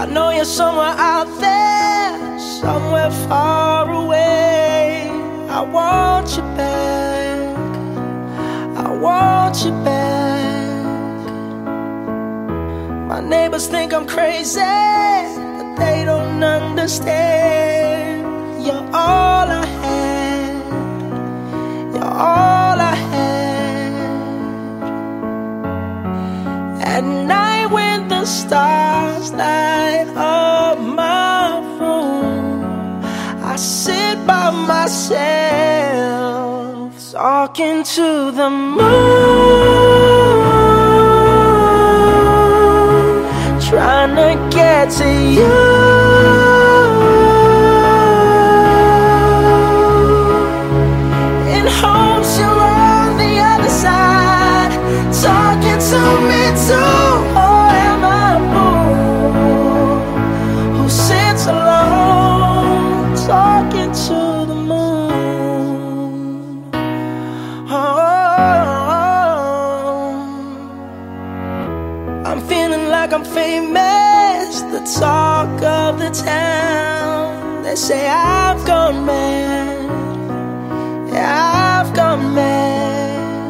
know you're somewhere out there, somewhere far away. I want you back, I want you back. My neighbors think I'm crazy, but they don't understand. You're all I had, you're all I had. At night when the stars light up my room, I sit by myself, talking to the moon, trying to get to you. In hopes you're on the other side, talking to me too. Or am I a fool who sits alone, talking to the moon? I'm feeling like I'm famous, the talk of the town. They say I've gone mad, yeah, I've gone mad.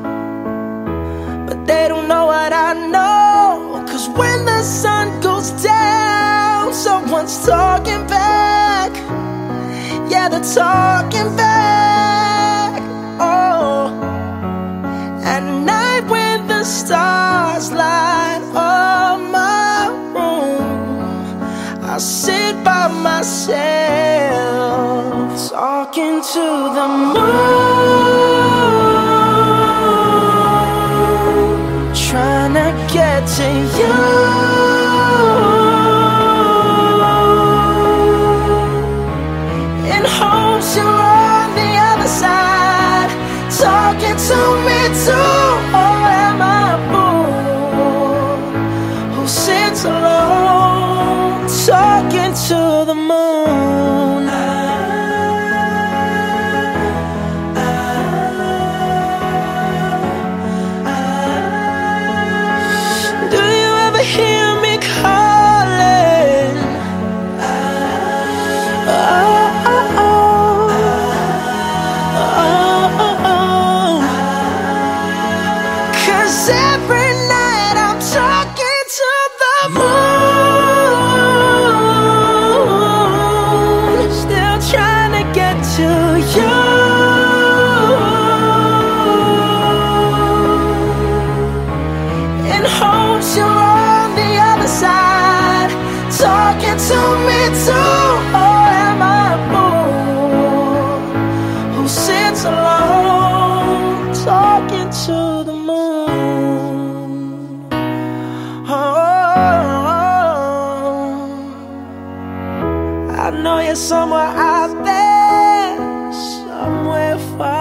But they don't know what I know, 'cause when the sun goes down, someone's talking back. Yeah, they're talking back. Oh, at night when the stars light up my room, I sit by myself, talking to the moon, trying to get to you. In hopes you're on the other side, talking to me too. Or am I a fool who sits alone, talking to the moon? Do you ever hear me calling? Every night I'm talking to the moon, still trying to get to you. In hopes you're on the other side, talking to me too. Or am I a fool who sits alone, talking to the moon? I know you're somewhere out there, somewhere far